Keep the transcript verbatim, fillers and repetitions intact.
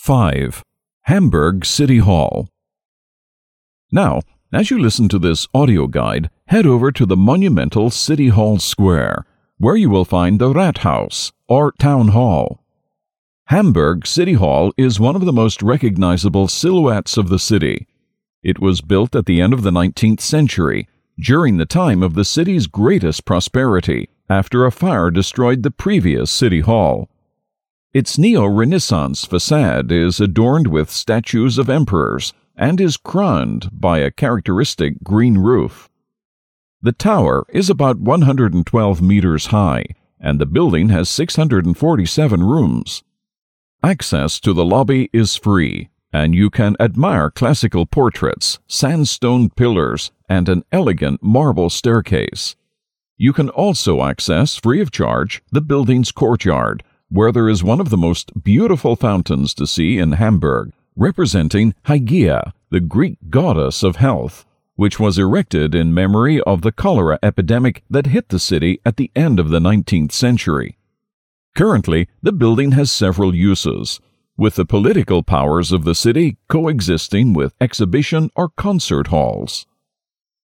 five. Hamburg City Hall. Now, as you listen to this audio guide, head over to the monumental City Hall Square, where you will find the Rathaus, or Town Hall. Hamburg City Hall is one of the most recognizable silhouettes of the city. It was built at the end of the nineteenth century, during the time of the city's greatest prosperity, after a fire destroyed the previous City Hall. Its neo-Renaissance facade is adorned with statues of emperors and is crowned by a characteristic green roof. The tower is about one hundred twelve meters high, and the building has six hundred forty-seven rooms. Access to the lobby is free, and you can admire classical portraits, sandstone pillars, and an elegant marble staircase. You can also access, free of charge, the building's courtyard, where there is one of the most beautiful fountains to see in Hamburg, representing Hygeia, the Greek goddess of health, which was erected in memory of the cholera epidemic that hit the city at the end of the nineteenth century. Currently, the building has several uses, with the political powers of the city coexisting with exhibition or concert halls.